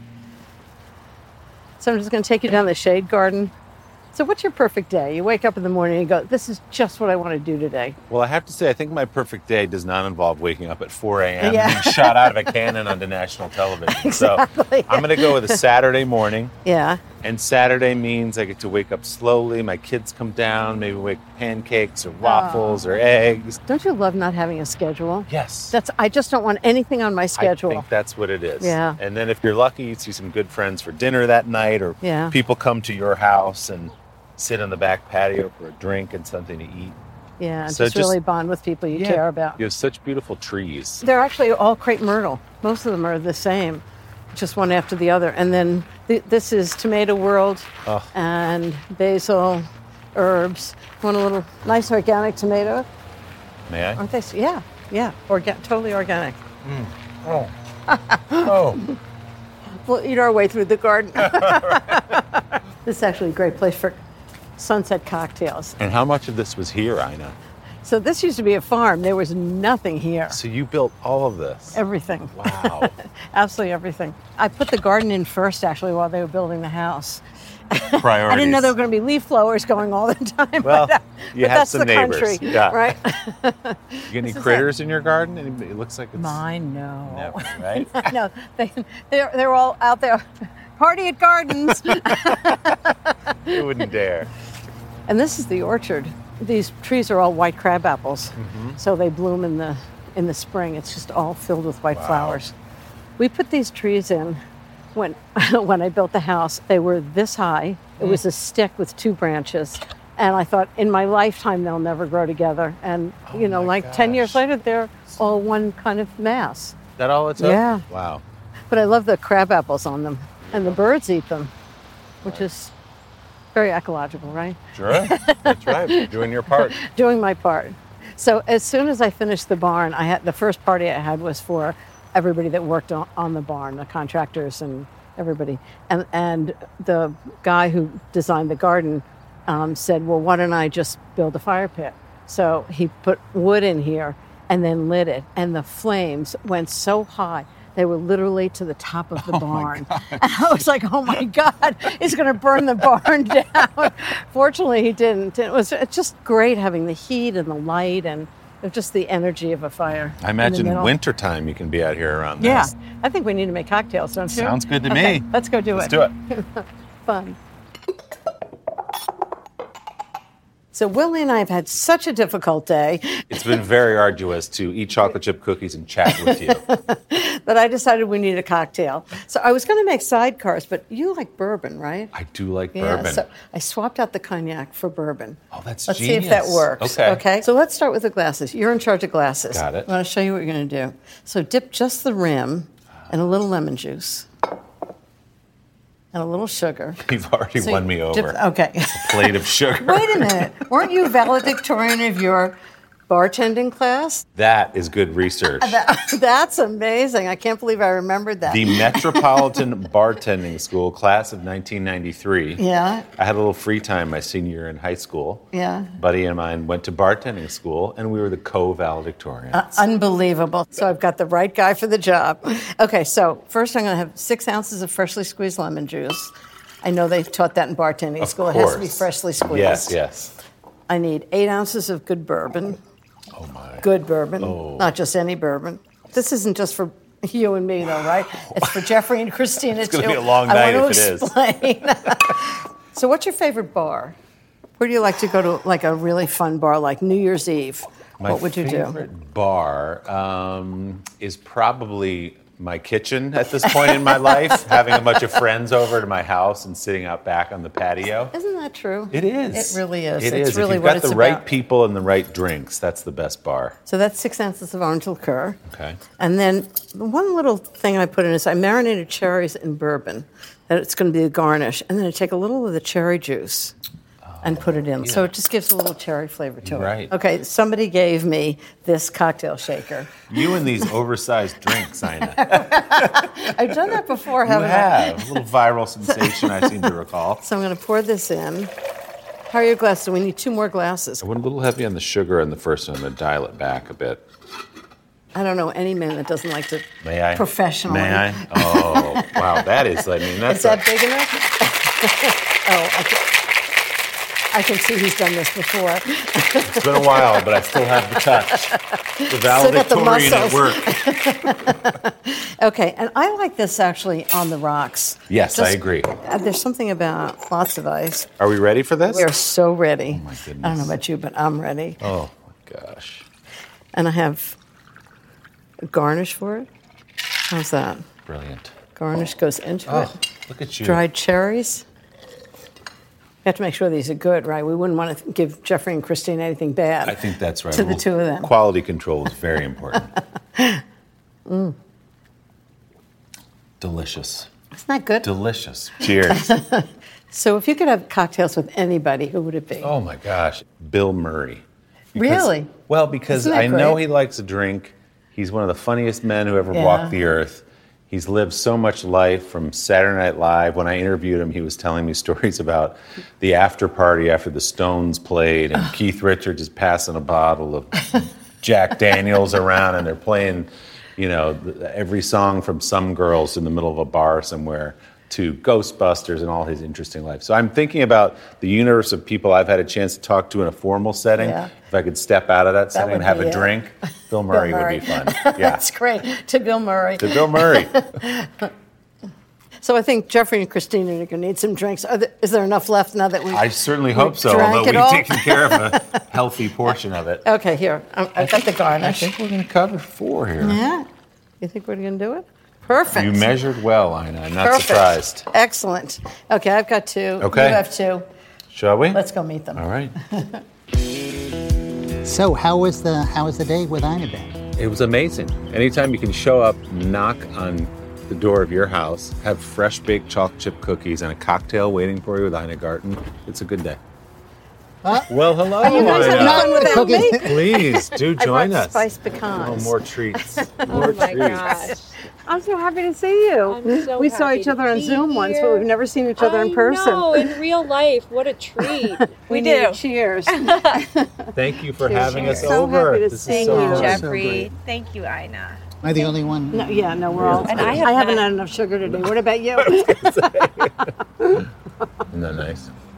E: So I'm just going to take you down the shade garden. So what's your perfect day? You wake up in the morning and you go, this is just what I want to do today.
F: Well, I have to say, I think my perfect day does not involve waking up at four a.m.
E: Yeah.
F: being shot out of a cannon onto national television.
E: Exactly.
F: So I'm going to go with a Saturday morning.
E: Yeah.
F: And Saturday means I get to wake up slowly. My kids come down, maybe make pancakes or waffles oh. or eggs.
E: Don't you love not having a schedule?
F: Yes.
E: That's. I just don't want anything on my schedule.
F: I think that's what it is.
E: Yeah.
F: And then if you're lucky, you see some good friends for dinner that night, or
E: yeah.
F: people come to your house and sit on the back patio for a drink and something to eat.
E: Yeah, and
F: so
E: just, just really bond with people you
F: yeah,
E: care about.
F: You have such beautiful trees.
E: They're actually all crepe myrtle. Most of them are the same, just one after the other. And then th- this is Tomato World oh. and basil, herbs. Want a little nice organic tomato?
F: May I?
E: Aren't they? Yeah, yeah, Orga- totally organic.
F: Mm. Oh. oh.
E: We'll eat our way through the garden. This is actually a great place for sunset cocktails.
F: And how much of this was here, Ina?
E: So this used to be a farm. There was nothing here.
F: So you built all of this?
E: Everything.
F: Wow.
E: Absolutely everything. I put the garden in first, actually, while they were building the house.
F: Priorities.
E: I didn't know there were going to be leaf blowers going all the time.
F: Well,
E: but, uh,
F: you
E: but
F: have
E: that's
F: some
E: the
F: neighbors.
E: Country,
F: yeah.
E: Right?
F: You get any critters in your garden? It looks like it's...
E: Mine, no.
F: Never, right?
E: No, they, they're, they're all out there. Party at gardens.
F: You wouldn't dare.
E: And this is the orchard. These trees are all white crab apples. Mm-hmm. So they bloom in the in the spring. It's just all filled with white wow. flowers. We put these trees in when when I built the house. They were this high. It mm. was a stick with two branches. And I thought, in my lifetime, they'll never grow together. And, oh you know, like gosh. ten years later, they're all one kind of mass.
F: That all it took?
E: Yeah.
F: Wow.
E: But I love the crab apples on them. And the birds eat them, which right. is very ecological, right?
F: Sure. That's right. You're doing your part.
E: Doing my part. So as soon as I finished the barn, I had the first party I had was for everybody that worked on, on the barn, the contractors and everybody. And and the guy who designed the garden um, said, well, why don't I just build a fire pit? So he put wood in here and then lit it. And the flames went so high. They were literally to the top of the
F: oh
E: barn. And I was like, oh my God, he's going to burn the barn down. Fortunately, he didn't. It was just great having the heat and the light and just the energy of a fire.
F: I imagine in wintertime you can be out here around
E: yeah.
F: this.
E: Yeah, I think we need to make cocktails, don't you?
F: Sounds good to
E: okay,
F: me.
E: Let's go do
F: let's
E: it.
F: Let's do
E: it. Fun. So Willie and I have had such a difficult day.
F: It's been very arduous to eat chocolate chip cookies and chat with you.
E: that I decided we need a cocktail. So I was going to make sidecars, but you like bourbon, right?
F: I do like
E: Yeah,
F: bourbon.
E: so I swapped out the cognac for bourbon.
F: Oh, that's
E: Let's
F: genius.
E: see if that works.
F: Okay.
E: Okay. So let's start with the glasses. You're in charge of glasses.
F: Got it.
E: I want to show you what you're going to do. So dip just the rim in a little lemon juice and a little sugar.
F: You've already
E: So
F: won
E: you
F: me
E: dip-
F: over.
E: okay.
F: A plate of sugar.
E: Wait a minute. Weren't you valedictorian of your bartending class?
F: That is good research.
E: That- that's amazing. I can't believe I remembered that.
F: The Metropolitan Bartending School, class of nineteen ninety-three.
E: Yeah.
F: I had a little free time my senior year in high school.
E: Yeah.
F: A buddy of mine went to bartending school, and we were the co-valedictorians.
E: Uh, unbelievable. So I've got the right guy for the job. Okay, so first I'm going to have six ounces of freshly squeezed lemon juice. I know they've taught that in bartending
F: Of
E: school. It has to be
F: course.
E: freshly squeezed.
F: Yes, yes.
E: I need eight ounces of good bourbon.
F: Oh, my.
E: Good bourbon,
F: Oh.
E: not just any bourbon. This isn't just for you and me, though, right? It's for Jeffrey and Christina,
F: It's
E: too.
F: gonna be a long
E: I
F: night
E: want
F: if
E: to
F: it is.
E: explain. So what's your favorite bar? Where do you like to go to, like a really fun bar, like New Year's Eve?
F: My
E: What would you do?
F: favorite bar um, is probably my kitchen at this point in my life, having a bunch of friends over to my house and sitting out back on the patio.
E: Isn't that true?
F: It is.
E: It really is.
F: It
E: it's
F: is.
E: really
F: if you've
E: what
F: got
E: it's
F: the right
E: about.
F: people and the right drinks, that's the best bar.
E: So that's six ounces of orange liqueur.
F: Okay.
E: And then the one little thing I put in is I marinated cherries in bourbon. That it's going to be a garnish. And then I take a little of the cherry juice and put it in. So it just gives a little cherry flavor to it.
F: Right.
E: Okay, somebody gave me this cocktail shaker.
F: You and these oversized drinks, Ina.
E: I've done that before,
F: You
E: haven't I?
F: have. A little viral sensation, I seem to recall.
E: So I'm going to pour this in. How are your glasses? We need two more glasses.
F: I went a little heavy on the sugar in the first one. I'm going to dial it back a bit.
E: I don't know any man that doesn't like to
F: May I?
E: professionally.
F: May I? Oh, wow. That is, I mean, that's
E: Is that
F: a-
E: big enough? oh, I can, I can see he's done this before.
F: It's been a while, but I still have the touch. The valedictorian at work.
E: Okay, and I like this actually on the rocks.
F: Yes, I
E: Just-
F: agree.
E: uh, There's something about lots of ice.
F: Are we ready for this?
E: We're so ready.
F: Oh, my goodness.
E: I don't know about you, but I'm ready.
F: Oh, my gosh.
E: And I have a garnish for it. How's that?
F: Brilliant.
E: Garnish goes into
F: Oh,
E: it.
F: look at you.
E: Dried cherries. We have to make sure these are good, right? We wouldn't want to give Jeffrey and Christine anything bad.
F: I think that's right.
E: To the
F: Well,
E: two of them.
F: Quality control is very important.
E: Mm.
F: Delicious.
E: Isn't that good?
F: Delicious. Cheers.
E: So if you could have cocktails with anybody, who would it be?
F: Oh my gosh, Bill Murray. Because-
E: Really?
F: Well, because
E: Isn't that
F: I know
E: great?
F: he likes to drink. He's one of the funniest men who ever
E: Yeah.
F: walked the earth. He's lived so much life from Saturday Night Live. When I interviewed him, he was telling me stories about the after party after the Stones played, and Keith Richards is passing a bottle of Jack Daniels around, and they're playing, you know, th- every song from Some Girls in the middle of a bar somewhere to Ghostbusters and all his interesting life. So I'm thinking about the universe of people I've had a chance to talk to in a formal setting.
E: Yeah.
F: If I could step out of that,
E: That
F: setting
E: would
F: and have
E: be
F: a
E: it.
F: drink, Bill Murray,
E: Bill Murray.
F: would be fun. Yeah.
E: That's great. To Bill Murray.
F: To Bill Murray.
E: So I think Jeffrey and Christina are going to need some drinks. Are there, is there enough left now that we
F: I certainly
E: we
F: hope so,
E: drank
F: although
E: it
F: we've
E: all?
F: taken care of a healthy portion of it.
E: Okay, here. I- I've got the garnish.
F: I think we're going to cover four here.
E: Yeah. You think we're going to do it? Perfect.
F: You measured well, Ina. I'm not
E: Perfect.
F: surprised.
E: Excellent. Okay, I've got two.
F: Okay.
E: You have two.
F: Shall we?
E: Let's go meet them.
F: All right.
N: So how was the how was the day with Ina Ben?
F: It was amazing. Anytime you can show up, knock on the door of your house, have fresh baked chocolate chip cookies and a cocktail waiting for you with Ina Garten, it's a good day.
N: Huh?
F: Well, hello,
E: Are you guys having
F: Ina.
E: fun without me?
F: Please, do
E: I
F: join
E: brought
F: us.
E: spiced
F: Oh,
E: pecans.
F: more treats.
O: Oh
F: More
O: my
F: treats.
O: gosh.
P: I'm so happy to see you.
O: I'm so
P: we saw
O: happy
P: each
O: to
P: other on
O: be
P: Zoom once, but
O: here.
P: we've never seen each other
O: I
P: in person.
O: know, in real life. What a treat.
P: we
K: do.
P: need Cheers.
F: Thank you for
P: Cheers.
F: having us
P: So
F: over.
P: happy to
F: This
P: see
F: is so
P: you,
F: fun.
K: Jeffrey. Thank you, Ina.
N: Am I the only one?
P: No, yeah, no, we're all.
K: And I have
P: I haven't
K: not-
P: had enough sugar today. What about you?
F: Isn't that nice?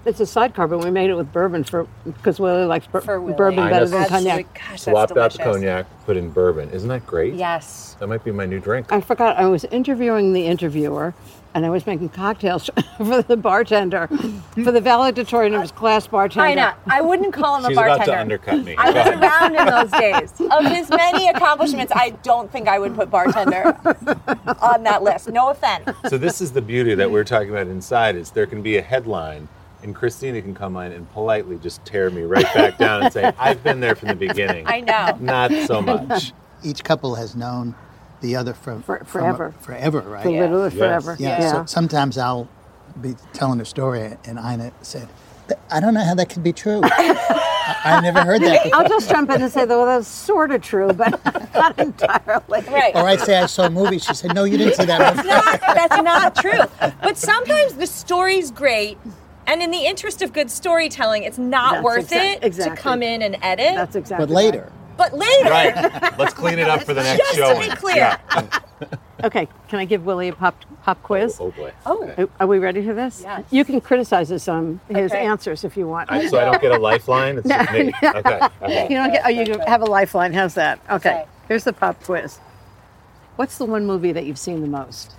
P: It's a sidecar, but we made it with bourbon for because Willie likes bur-
M: For Willie.
P: bourbon better than
M: Absolutely.
P: cognac.
M: Gosh, that's
F: Swapped out the
M: delicious.
F: cognac, put in bourbon. Isn't that great?
M: Yes.
F: That might be my new drink.
P: I forgot I was interviewing the interviewer, and I was making cocktails for the bartender, for the valedictorian of his class bartender.
K: I know. I wouldn't call him
F: She's
K: a bartender.
F: about to undercut me.
K: I
F: Go
K: was
F: ahead.
K: around in those days. Of his many accomplishments, I don't think I would put bartender on that list. No offense.
F: So this is the beauty that we're talking about inside is there can be a headline and Christina can come in and politely just tear me right back down and say, I've been there from the beginning.
K: I know.
F: Not so much.
N: Each couple has known the other from
P: For-
N: from-
P: forever.
N: forever, right?
P: For literally
F: Yes.
P: forever.
N: Yeah.
P: Yeah.
N: So sometimes I'll be telling a story, and Ina said, "I don't know how that could be true. I, I never heard that before."
P: I'll just jump in and say, well, that's sort of true, but not entirely.
K: Right.
N: Or I'd say I saw a movie. She said, "No, you didn't see that movie."
K: Not, that's not true. But sometimes the story's great, and in the interest of good storytelling, it's not
P: That's
K: worth
P: exact-
K: it
P: exactly.
K: to come in and edit.
P: That's exactly
N: But later,
K: but later,
F: Right. Let's clean it up for the next
K: just
F: show.
K: to be clear.
P: Okay, can I give Willie a pop pop quiz?
F: Oh boy.
K: Oh.
P: Are we ready for this?
K: Yes.
P: You can criticize us on his
K: Okay.
P: answers if you want.
F: I, so I don't get a lifeline? It's just me. Okay. okay.
P: You don't get. Oh, you have a lifeline. How's that? Okay.
K: Okay.
P: Here's the pop quiz. What's the one movie that you've seen the most?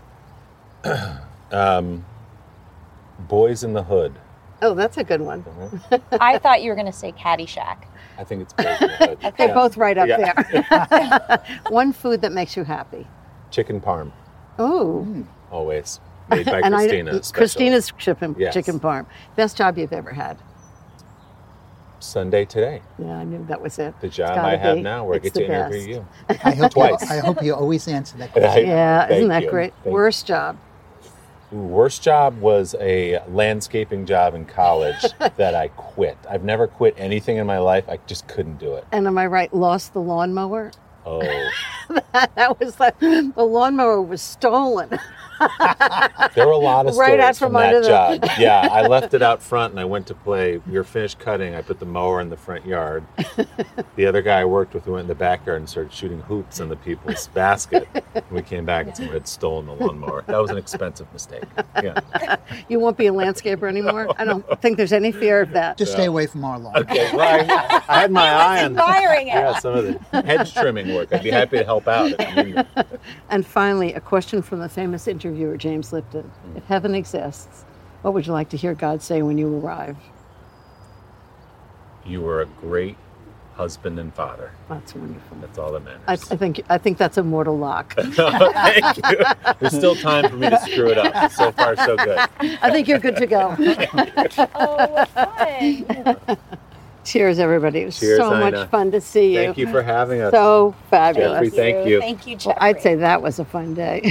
F: Um, Boys in the Hood.
P: Oh, that's a good one.
K: I thought you were going to say Caddyshack.
F: I think it's Boys in the Hood.
P: They're
F: Yeah.
P: both right up
F: Yeah.
P: there. One food that makes you happy.
F: Chicken parm,
P: Oh.
F: always. Made by
P: And I-
F: Christina. especially.
P: Christina's chicken,
F: Yes.
P: chicken parm. Best job you've ever had.
F: Sunday today.
P: Yeah, I knew that was it.
F: The
P: It's
F: job
P: gotta
F: I have
P: be.
F: now where
P: It's
F: I get to
P: the
F: interview
P: best.
F: you.
N: I hope
F: Twice.
N: You, I hope you always answer that
F: I-
N: question.
P: Yeah,
F: Thank
P: isn't that
F: you.
P: great?
F: Thank
P: Worst job.
F: Ooh, worst job was a landscaping job in college that I quit. I've never quit anything in my life. I just couldn't do it.
P: And am I right? Lost the lawnmower.
F: Oh.
P: That was like the lawnmower was stolen.
F: There were a lot of
P: Right
F: stories
P: out
F: from,
P: from
F: that
P: under the-
F: job. Yeah, I left it out front and I went to play. We were finished cutting. I put the mower in the front yard. The other guy I worked with went in the backyard and started shooting hoops in the people's basket. And we came back and someone had stolen the lawnmower. That was an expensive mistake. Yeah.
P: You won't be a landscaper anymore. I don't think there's any fear of that.
N: Just stay away from our lawn.
F: Okay, well, I, I had my eye on
K: admiring it.
F: Yeah, some of the hedge trimming work. I'd be happy to help out. If you need me.
P: And finally, a question from the famous interviewer, James Lipton. If heaven exists, what would you like to hear God say when you arrive?
F: You were a great husband and father.
P: That's wonderful.
F: That's all that matters.
P: I, I think I think that's a mortal lock.
F: Thank you. There's still time for me to screw it up. So far, so good.
P: I think you're good to go.
K: Oh, fun.
P: Cheers, everybody. It was
F: Cheers,
P: so
F: Ina.
P: much fun to see you.
F: Thank you for having us.
P: So fabulous.
F: Jeffrey, thank you.
K: Thank you,
P: Well,
K: Jeffrey.
P: I'd say that was a fun day.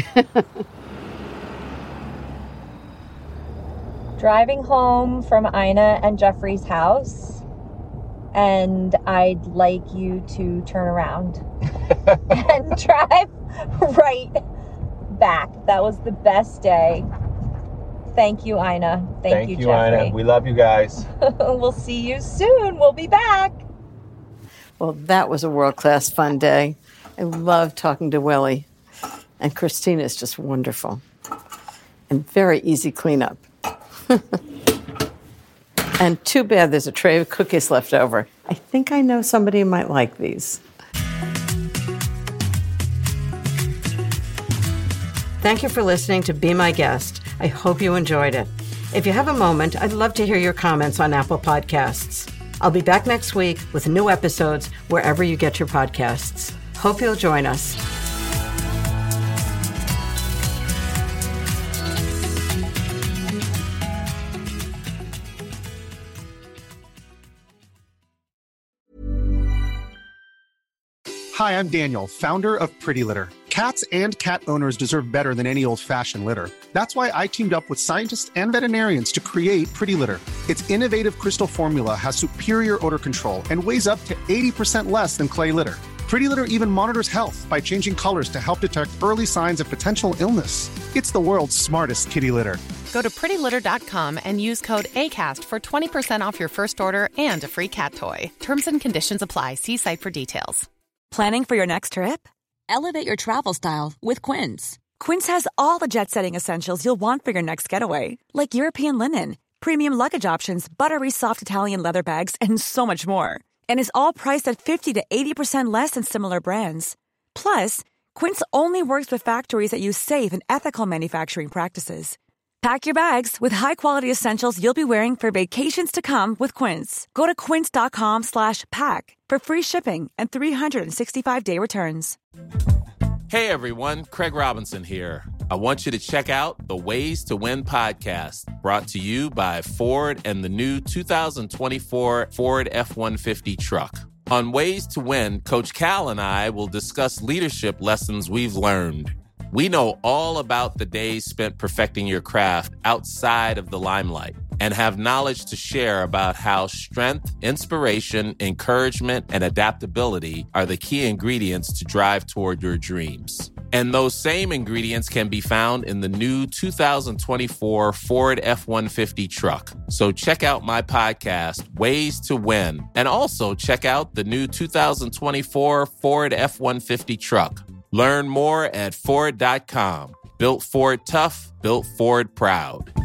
K: Driving home from Ina and Jeffrey's house, and I'd like you to turn around and drive right back. That was the best day. Thank you, Ina. Thank,
F: Thank
K: you,
F: you,
K: Jeffrey.
F: Ina. We love you guys.
K: We'll see you soon. We'll be back.
P: Well, that was a world-class fun day. I love talking to Willie. And Christina is just wonderful. And very easy cleanup. And too bad there's a tray of cookies left over. I think I know somebody who might like these. Thank you for listening to Be My Guest. I hope you enjoyed it. If you have a moment, I'd love to hear your comments on Apple Podcasts. I'll be back next week with new episodes wherever you get your podcasts. Hope you'll join us.
Q: Hi, I'm Daniel, founder of Pretty Litter. Cats and cat owners deserve better than any old-fashioned litter. That's why I teamed up with scientists and veterinarians to create Pretty Litter. Its innovative crystal formula has superior odor control and weighs up to eighty percent less than clay litter. Pretty Litter even monitors health by changing colors to help detect early signs of potential illness. It's the world's smartest kitty litter.
R: Go to pretty litter dot com and use code ACAST for twenty percent off your first order and a free cat toy. Terms and conditions apply. See site for details.
S: Planning for your next trip? Elevate your travel style with Quince. Quince has all the jet-setting essentials you'll want for your next getaway, like European linen,
T: premium luggage options, buttery soft Italian leather bags, and so much more. And is all priced at fifty to eighty percent less than similar brands. Plus, Quince only works with factories that use safe and ethical manufacturing practices. Pack your bags with high-quality essentials you'll be wearing for vacations to come with Quince. Go to quince.com slash pack for free shipping and three sixty-five day returns.
U: Hey everyone, Craig Robinson here. I want you to check out the Ways to Win podcast, brought to you by Ford and the new two thousand twenty-four Ford F one fifty truck. On Ways to Win, Coach Cal and I will discuss leadership lessons we've learned. We know all about the days spent perfecting your craft outside of the limelight and have knowledge to share about how strength, inspiration, encouragement, and adaptability are the key ingredients to drive toward your dreams. And those same ingredients can be found in the new two thousand twenty-four Ford F one fifty truck. So check out my podcast, Ways to Win, and also check out the new two thousand twenty-four Ford F one fifty truck. Learn more at Ford dot com. Built Ford tough, built Ford proud.